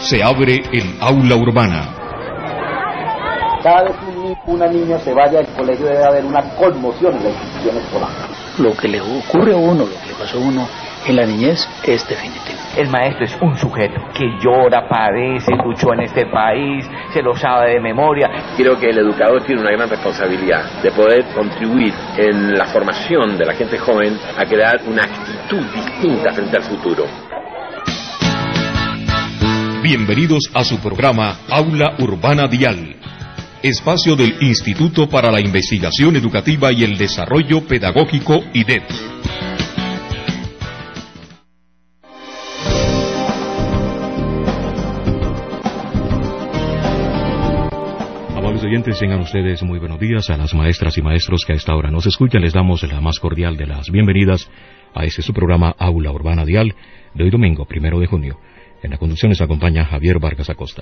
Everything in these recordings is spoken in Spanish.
se abre el aula urbana. Cada vez que una niña se vaya al colegio debe haber una conmoción en la institución escolar. Lo que le ocurre a uno, lo que le pasó a uno en la niñez es definitivo. El maestro es un sujeto que llora, padece, luchó en este país, se lo sabe de memoria. Creo que el educador tiene una gran responsabilidad de poder contribuir en la formación de la gente joven a crear una actitud distinta frente al futuro. Bienvenidos a su programa Aula Urbana Dial, espacio del Instituto para la Investigación Educativa y el Desarrollo Pedagógico IDEP. Amables oyentes, tengan ustedes muy buenos días. A las maestras y maestros que a esta hora nos escuchan, les damos la más cordial de las bienvenidas a este su programa Aula Urbana Dial de hoy domingo, 1 de junio. En la conducción les acompaña Javier Vargas Acosta.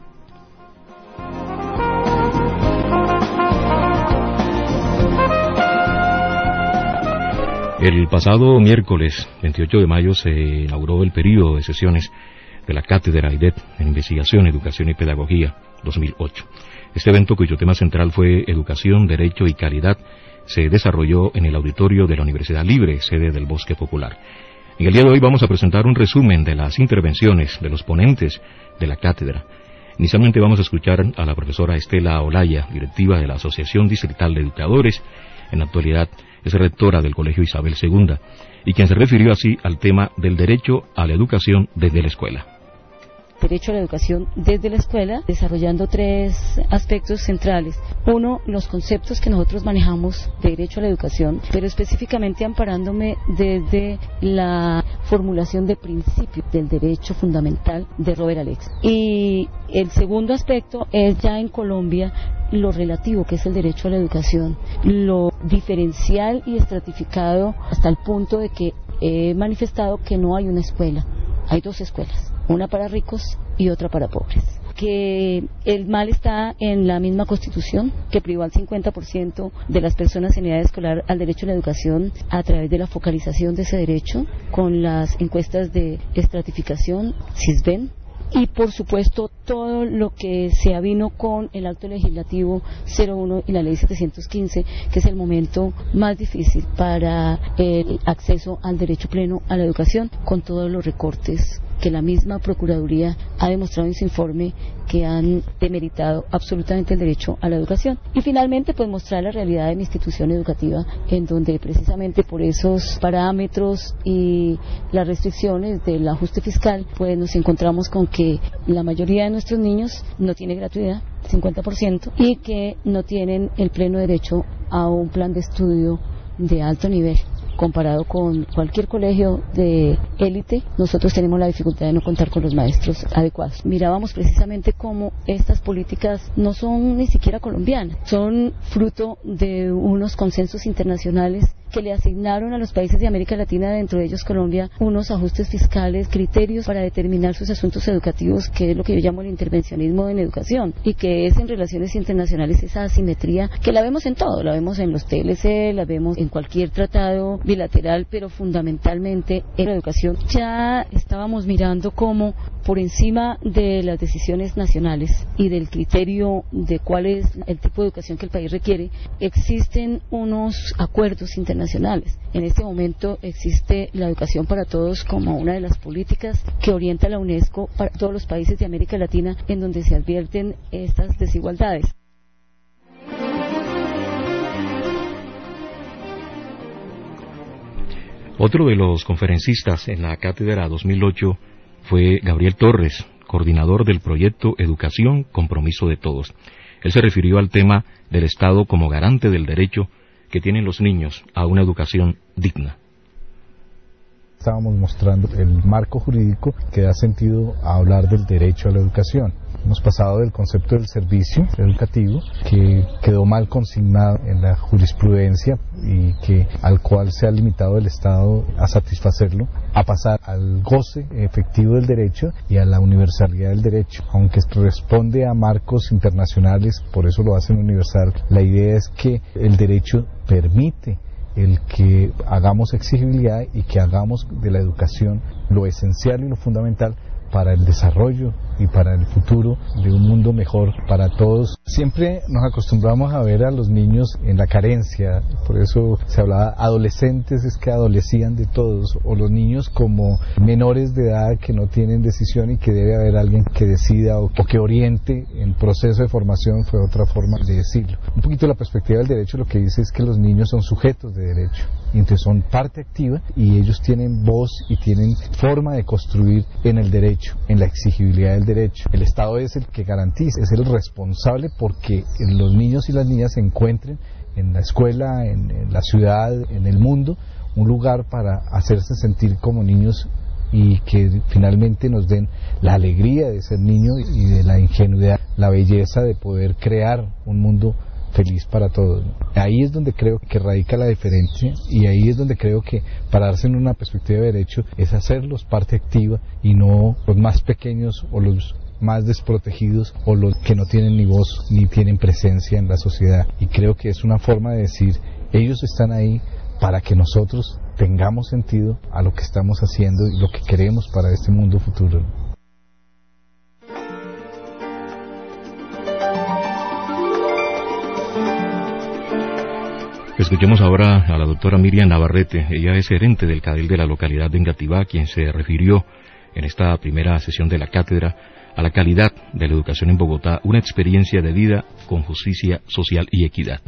El pasado miércoles 28 de mayo se inauguró el período de sesiones de la Cátedra IDEP en Investigación, Educación y Pedagogía 2008. Este evento, cuyo tema central fue Educación, Derecho y Calidad, se desarrolló en el auditorio de la Universidad Libre, sede del Bosque Popular. En el día de hoy vamos a presentar un resumen de las intervenciones de los ponentes de la cátedra. Inicialmente vamos a escuchar a la profesora Estela Olaya, directiva de la Asociación Distrital de Educadores. En la actualidad es rectora del Colegio Isabel II, y quien se refirió así al tema del derecho a la educación desde la escuela. Derecho a la educación desde la escuela, desarrollando 3 aspectos centrales. Uno, los conceptos que nosotros manejamos de derecho a la educación, pero específicamente amparándome desde la formulación de principios del derecho fundamental de Robert Alex. Y el segundo aspecto es ya en Colombia lo relativo que es el derecho a la educación, lo diferencial y estratificado hasta el punto de que he manifestado que no hay una escuela, hay 2 escuelas. Una para ricos y otra para pobres. Que el mal está en la misma Constitución, que privó al 50% de las personas en edad escolar al derecho a la educación a través de la focalización de ese derecho, con las encuestas de estratificación, CISBEN, y por supuesto todo lo que se avino con el acto legislativo 01 y la ley 715, que es el momento más difícil para el acceso al derecho pleno a la educación, con todos los recortes que la misma Procuraduría ha demostrado en su informe que han demeritado absolutamente el derecho a la educación. Y finalmente, pues mostrar la realidad de mi institución educativa, en donde precisamente por esos parámetros y las restricciones del ajuste fiscal, pues nos encontramos con que la mayoría de nuestros niños no tiene gratuidad, 50%, y que no tienen el pleno derecho a un plan de estudio de alto nivel. Comparado con cualquier colegio de élite, nosotros tenemos la dificultad de no contar con los maestros adecuados. Mirábamos precisamente cómo estas políticas no son ni siquiera colombianas, son fruto de unos consensos internacionales que le asignaron a los países de América Latina, dentro de ellos Colombia, unos ajustes fiscales, criterios para determinar sus asuntos educativos, que es lo que yo llamo el intervencionismo en educación, y que es en relaciones internacionales esa asimetría que la vemos en todo, la vemos en los TLC, la vemos en cualquier tratado bilateral, pero fundamentalmente en la educación. Ya estábamos mirando cómo por encima de las decisiones nacionales y del criterio de cuál es el tipo de educación que el país requiere, existen unos acuerdos internacionales. En este momento existe la educación para todos como una de las políticas que orienta la UNESCO para todos los países de América Latina, en donde se advierten estas desigualdades. Otro de los conferencistas en la Cátedra 2008 fue Gabriel Torres, coordinador del proyecto Educación, Compromiso de Todos. Él se refirió al tema del Estado como garante del derecho que tienen los niños a una educación digna. Estábamos mostrando el marco jurídico que da sentido a hablar del derecho a la educación. Hemos pasado del concepto del servicio educativo, que quedó mal consignado en la jurisprudencia y al cual se ha limitado el Estado a satisfacerlo, a pasar al goce efectivo del derecho y a la universalidad del derecho. Aunque responde a marcos internacionales, por eso lo hacen universal, la idea es que el derecho permite el que hagamos exigibilidad y que hagamos de la educación lo esencial y lo fundamental para el desarrollo y para el futuro de un mundo mejor para todos. Siempre nos acostumbramos a ver a los niños en la carencia, por eso se hablaba adolescentes, es que adolecían de todos, o los niños como menores de edad que no tienen decisión y que debe haber alguien que decida o que oriente en proceso de formación, fue otra forma de decirlo. Un poquito la perspectiva del derecho lo que dice es que los niños son sujetos de derecho, y entonces son parte activa y ellos tienen voz y tienen forma de construir en el derecho, en la exigibilidad del derecho. El Estado es el que garantiza, es el responsable porque los niños y las niñas se encuentren en la escuela, en la ciudad, en el mundo, un lugar para hacerse sentir como niños y que finalmente nos den la alegría de ser niño y de la ingenuidad, la belleza de poder crear un mundo feliz para todos, ¿no? Ahí es donde creo que radica la diferencia y ahí es donde creo que pararse en una perspectiva de derecho es hacerlos parte activa y no los más pequeños o los más desprotegidos o los que no tienen ni voz ni tienen presencia en la sociedad. Y creo que es una forma de decir, ellos están ahí para que nosotros tengamos sentido a lo que estamos haciendo y lo que queremos para este mundo futuro. Escuchemos ahora a la doctora Miriam Navarrete. Ella es gerente del CADEL de la localidad de Engativá, quien se refirió en esta primera sesión de la cátedra a la calidad de la educación en Bogotá, una experiencia de vida con justicia social y equidad.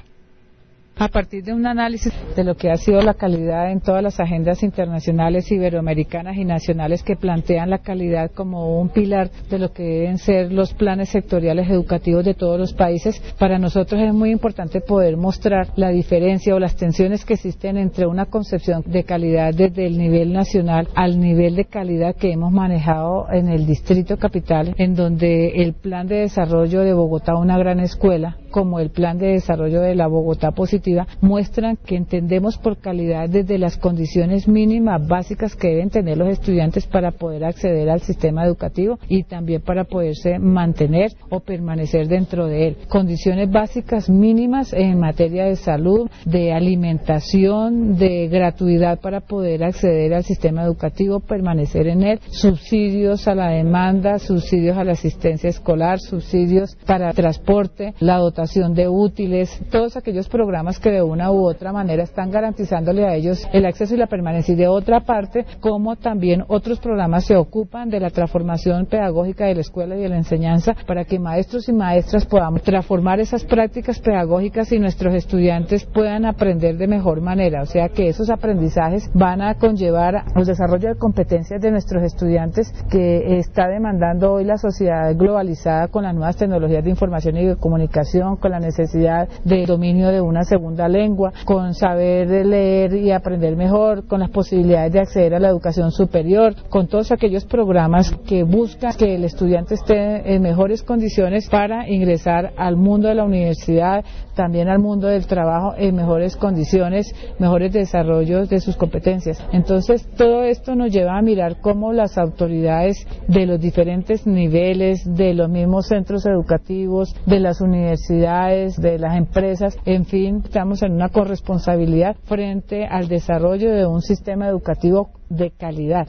A partir de un análisis de lo que ha sido la calidad en todas las agendas internacionales, iberoamericanas y nacionales que plantean la calidad como un pilar de lo que deben ser los planes sectoriales educativos de todos los países, para nosotros es muy importante poder mostrar la diferencia o las tensiones que existen entre una concepción de calidad desde el nivel nacional al nivel de calidad que hemos manejado en el Distrito Capital, en donde el plan de desarrollo de Bogotá, una gran escuela, como el plan de desarrollo de la Bogotá Positiva, muestran que entendemos por calidad desde las condiciones mínimas básicas que deben tener los estudiantes para poder acceder al sistema educativo y también para poderse mantener o permanecer dentro de él. Condiciones básicas mínimas en materia de salud, de alimentación, de gratuidad para poder acceder al sistema educativo, permanecer en él, subsidios a la demanda, subsidios a la asistencia escolar, subsidios para transporte, la dotación de útiles, todos aquellos programas que de una u otra manera están garantizándole a ellos el acceso y la permanencia. Y de otra parte, como también otros programas se ocupan de la transformación pedagógica de la escuela y de la enseñanza para que maestros y maestras podamos transformar esas prácticas pedagógicas y nuestros estudiantes puedan aprender de mejor manera. O sea que esos aprendizajes van a conllevar el desarrollo de competencias de nuestros estudiantes que está demandando hoy la sociedad globalizada con las nuevas tecnologías de información y de comunicación, con la necesidad de dominio de una segunda lengua, con saber leer y aprender mejor, con las posibilidades de acceder a la educación superior, con todos aquellos programas que buscan que el estudiante esté en mejores condiciones para ingresar al mundo de la universidad, también al mundo del trabajo en mejores condiciones, mejores desarrollos de sus competencias. Entonces, todo esto nos lleva a mirar cómo las autoridades de los diferentes niveles, de los mismos centros educativos, de las universidades, de las empresas, en fin, estamos en una corresponsabilidad frente al desarrollo de un sistema educativo de calidad.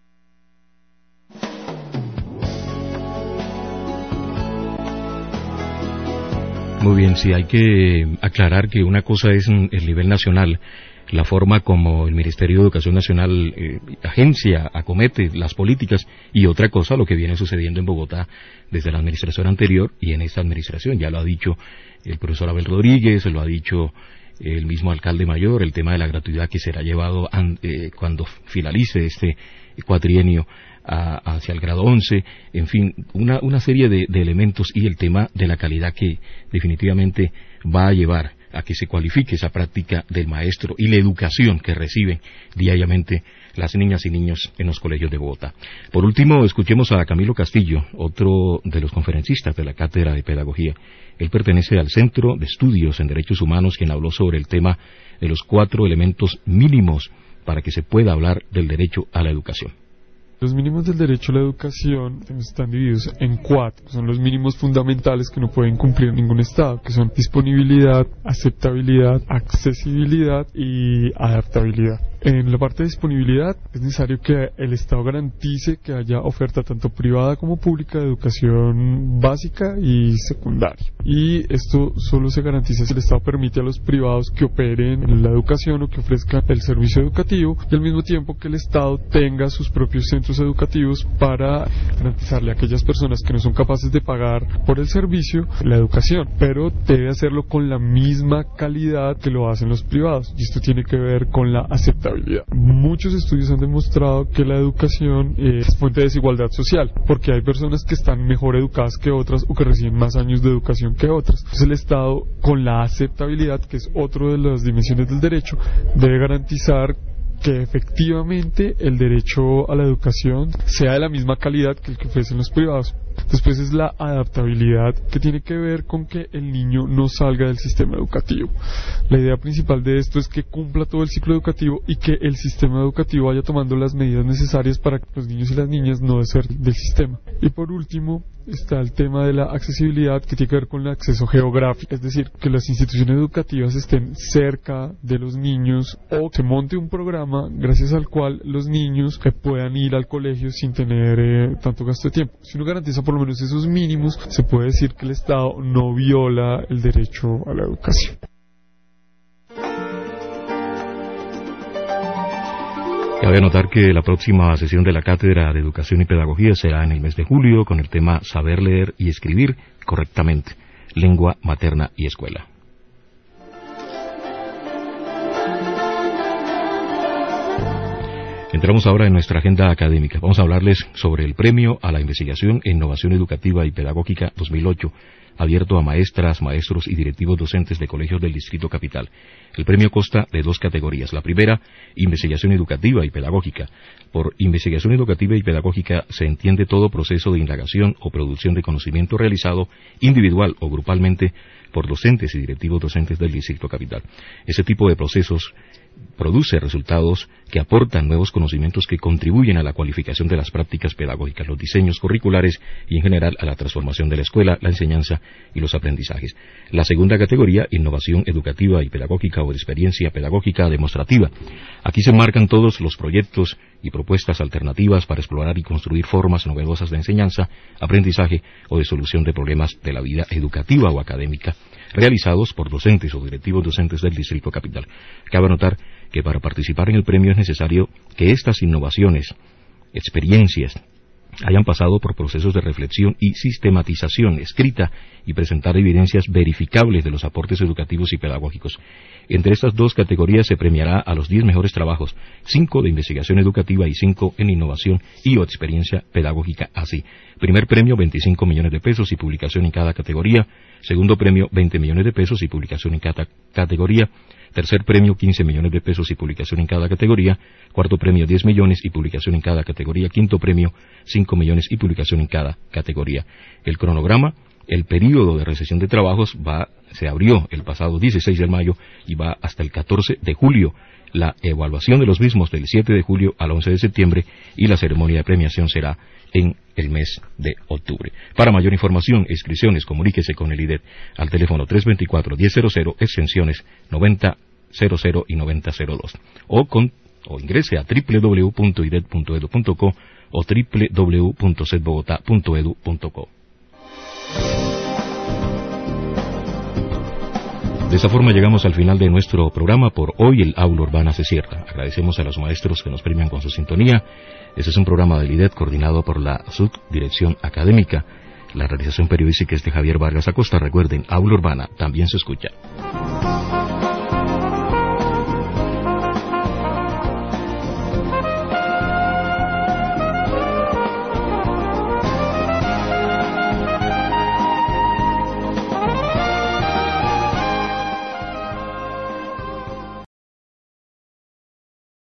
Muy bien, sí, hay que aclarar que una cosa es el nivel nacional, la forma como el Ministerio de Educación Nacional agencia, acomete las políticas, y otra cosa lo que viene sucediendo en Bogotá desde la administración anterior y en esta administración. Ya lo ha dicho el profesor Abel Rodríguez, lo ha dicho el mismo alcalde mayor, el tema de la gratuidad que será llevado cuando finalice este cuatrienio hacia el grado 11, en fin, una serie de elementos, y el tema de la calidad que definitivamente va a llevar a que se cualifique esa práctica del maestro y la educación que reciben diariamente las niñas y niños en los colegios de Bogotá. Por último, escuchemos a Camilo Castillo, otro de los conferencistas de la Cátedra de Pedagogía. Él pertenece al Centro de Estudios en Derechos Humanos, quien habló sobre el tema de los 4 elementos mínimos para que se pueda hablar del derecho a la educación. Los mínimos del derecho a la educación están divididos en 4. Son los mínimos fundamentales que no pueden cumplir ningún Estado, que son disponibilidad, aceptabilidad, accesibilidad y adaptabilidad. En la parte de disponibilidad es necesario que el Estado garantice que haya oferta tanto privada como pública de educación básica y secundaria. Y esto solo se garantiza si el Estado permite a los privados que operen en la educación o que ofrezcan el servicio educativo, y al mismo tiempo que el Estado tenga sus propios centros educativos para garantizarle a aquellas personas que no son capaces de pagar por el servicio la educación, pero debe hacerlo con la misma calidad que lo hacen los privados, y esto tiene que ver con la aceptabilidad. Muchos estudios han demostrado que la educación es fuente de desigualdad social, porque hay personas que están mejor educadas que otras o que reciben más años de educación que otras. Entonces el Estado, con la aceptabilidad, que es otra de las dimensiones del derecho, debe garantizar que efectivamente el derecho a la educación sea de la misma calidad que el que ofrecen los privados. Después es la adaptabilidad, que tiene que ver con que el niño no salga del sistema educativo. La idea principal de esto es que cumpla todo el ciclo educativo y que el sistema educativo vaya tomando las medidas necesarias para que los niños y las niñas no deserten del sistema. Y por último está el tema de la accesibilidad, que tiene que ver con el acceso geográfico, es decir, que las instituciones educativas estén cerca de los niños, o se monte un programa gracias al cual los niños puedan ir al colegio sin tener tanto gasto de tiempo. Si uno garantiza por lo menos esos mínimos, se puede decir que el Estado no viola el derecho a la educación. Cabe anotar que la próxima sesión de la Cátedra de Educación y Pedagogía será en el mes de julio con el tema Saber leer y escribir correctamente, lengua materna y escuela. Entramos ahora en nuestra agenda académica. Vamos a hablarles sobre el Premio a la Investigación e Innovación Educativa y Pedagógica 2008, abierto a maestras, maestros y directivos docentes de colegios del Distrito Capital. El premio consta de 2 categorías. La primera, investigación educativa y pedagógica. Por investigación educativa y pedagógica se entiende todo proceso de indagación o producción de conocimiento realizado individual o grupalmente por docentes y directivos docentes del Distrito Capital. Ese tipo de procesos produce resultados que aportan nuevos conocimientos que contribuyen a la cualificación de las prácticas pedagógicas, los diseños curriculares y en general a la transformación de la escuela, la enseñanza y los aprendizajes. La segunda categoría, innovación educativa y pedagógica o de experiencia pedagógica demostrativa. Aquí se marcan todos los proyectos y propuestas alternativas para explorar y construir formas novedosas de enseñanza, aprendizaje o de solución de problemas de la vida educativa o académica, realizados por docentes o directivos docentes del Distrito Capital. Cabe anotar que para participar en el premio es necesario que estas innovaciones, experiencias, hayan pasado por procesos de reflexión y sistematización escrita y presentar evidencias verificables de los aportes educativos y pedagógicos. Entre estas 2 categorías se premiará a los 10 mejores trabajos, 5 de investigación educativa y 5 en innovación y o experiencia pedagógica así. Primer premio, 25 millones de pesos y publicación en cada categoría. Segundo premio, 20 millones de pesos y publicación en cada categoría. Tercer premio, 15 millones de pesos y publicación en cada categoría. Cuarto premio, 10 millones y publicación en cada categoría. Quinto premio, 5 millones y publicación en cada categoría. El cronograma, el período de recesión de trabajos se abrió el pasado 16 de mayo y va hasta el 14 de julio. La evaluación de los mismos del 7 de julio al 11 de septiembre y la ceremonia de premiación será en el mes de octubre. Para mayor información e inscripciones, comuníquese con el IDET al teléfono 324-1000, extensiones 9000 y 9002, o ingrese a www.idet.edu.co o www.setbogotá.edu.co. De esta forma llegamos al final de nuestro programa. Por hoy el aula urbana se cierra. Agradecemos a los maestros que nos premian con su sintonía. Este es un programa del IDET coordinado por la Subdirección Académica. La realización periodística es de Javier Vargas Acosta. Recuerden, aula urbana también se escucha.